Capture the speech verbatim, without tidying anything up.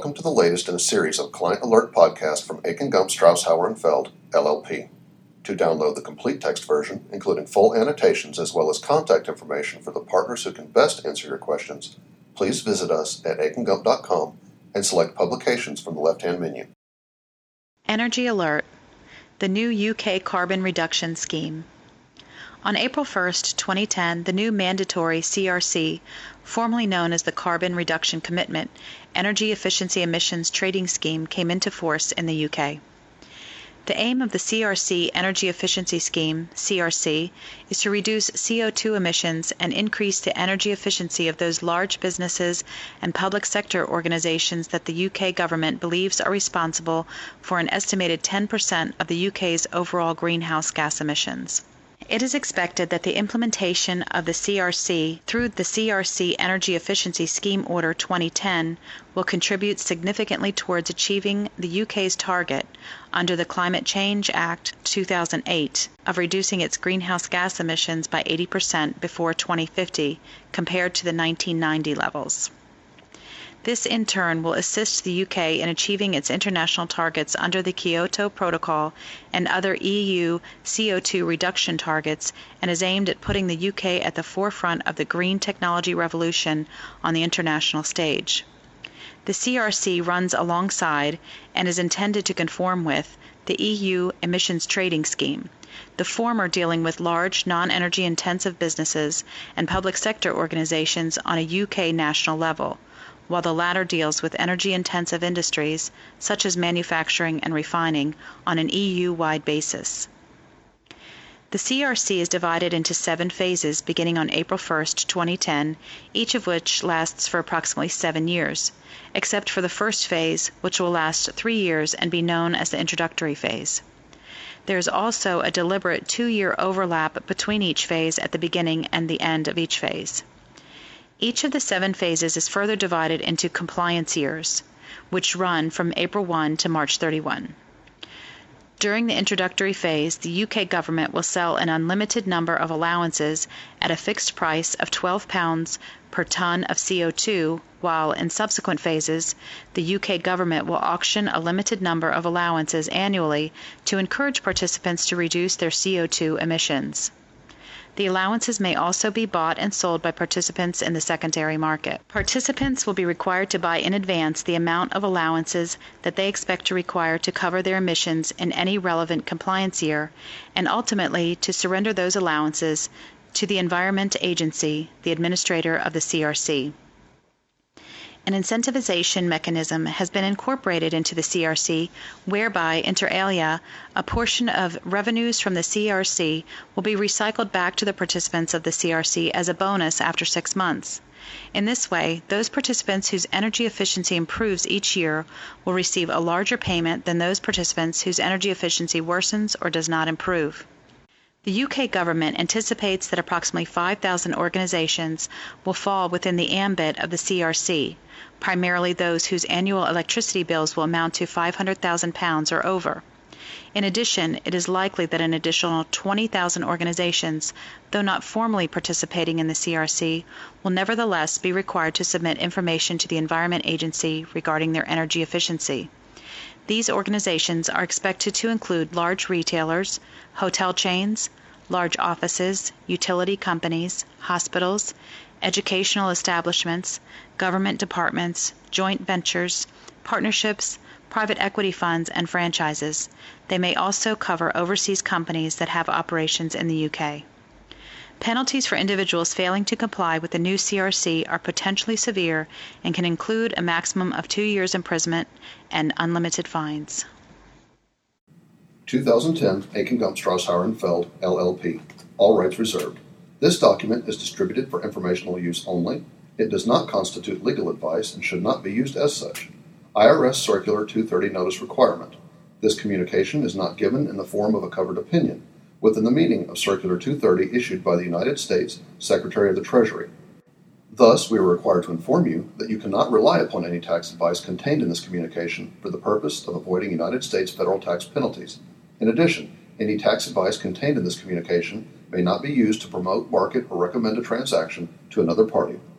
welcome to the latest in a series of Client Alert podcasts from Akin Gump Strauss Hauer and Feld, L L P. To download the complete text version, including full annotations as well as contact information for the partners who can best answer your questions, please visit us at akin gump dot com and select Publications from the left-hand menu. Energy Alert, the new U K carbon reduction scheme. On April first, twenty ten, the new mandatory C R C, formerly known as the Carbon Reduction Commitment, Energy Efficiency Emissions Trading Scheme, came into force in the U K. The aim of the C R C Energy Efficiency Scheme, C R C, is to reduce C O two emissions and increase the energy efficiency of those large businesses and public sector organizations that the U K government believes are responsible for an estimated ten percent of the U K's overall greenhouse gas emissions. It is expected that the implementation of the C R C through the C R C Energy Efficiency Scheme Order twenty ten will contribute significantly towards achieving the U K's target under the Climate Change Act two thousand eight of reducing its greenhouse gas emissions by eighty percent before twenty fifty compared to the nineteen ninety levels. This in turn will assist the U K in achieving its international targets under the Kyoto Protocol and other E U C O two reduction targets, and is aimed at putting the U K at the forefront of the green technology revolution on the international stage. The C R C runs alongside and is intended to conform with the E U Emissions Trading Scheme, the former dealing with large non-energy intensive businesses and public sector organizations on a U K national level, while the latter deals with energy-intensive industries, such as manufacturing and refining, on an E U-wide basis. The C R C is divided into seven phases beginning on April first, twenty ten, each of which lasts for approximately seven years, except for the first phase, which will last three years and be known as the introductory phase. There is also a deliberate two-year overlap between each phase at the beginning and the end of each phase. Each of the seven phases is further divided into compliance years, which run from April first to March thirty-first. During the introductory phase, the U K government will sell an unlimited number of allowances at a fixed price of twelve pounds per tonne of C O two, while in subsequent phases, the U K government will auction a limited number of allowances annually to encourage participants to reduce their C O two emissions. The allowances may also be bought and sold by participants in the secondary market. Participants will be required to buy in advance the amount of allowances that they expect to require to cover their emissions in any relevant compliance year, and ultimately to surrender those allowances to the Environment Agency, the administrator of the C R C. An incentivization mechanism has been incorporated into the C R C, whereby, inter alia, a portion of revenues from the C R C will be recycled back to the participants of the C R C as a bonus after six months. In this way, those participants whose energy efficiency improves each year will receive a larger payment than those participants whose energy efficiency worsens or does not improve. The U K government anticipates that approximately five thousand organizations will fall within the ambit of the C R C, primarily those whose annual electricity bills will amount to five hundred thousand pounds or over. In addition, it is likely that an additional twenty thousand organizations, though not formally participating in the C R C, will nevertheless be required to submit information to the Environment Agency regarding their energy efficiency. These organizations are expected to include large retailers, hotel chains, large offices, utility companies, hospitals, educational establishments, government departments, joint ventures, partnerships, private equity funds, and franchises. They may also cover overseas companies that have operations in the U K. Penalties for individuals failing to comply with the new C R C are potentially severe and can include a maximum of two years imprisonment and unlimited fines. twenty ten Akin Gump Strauss Hauer and Feld, L L P. All rights reserved. This document is distributed for informational use only. It does not constitute legal advice and should not be used as such. I R S Circular two thirty Notice Requirement. This communication is not given in the form of a covered opinion, within the meaning of Circular two thirty issued by the United States Secretary of the Treasury. Thus, we are required to inform you that you cannot rely upon any tax advice contained in this communication for the purpose of avoiding United States federal tax penalties. In addition, any tax advice contained in this communication may not be used to promote, market, or recommend a transaction to another party.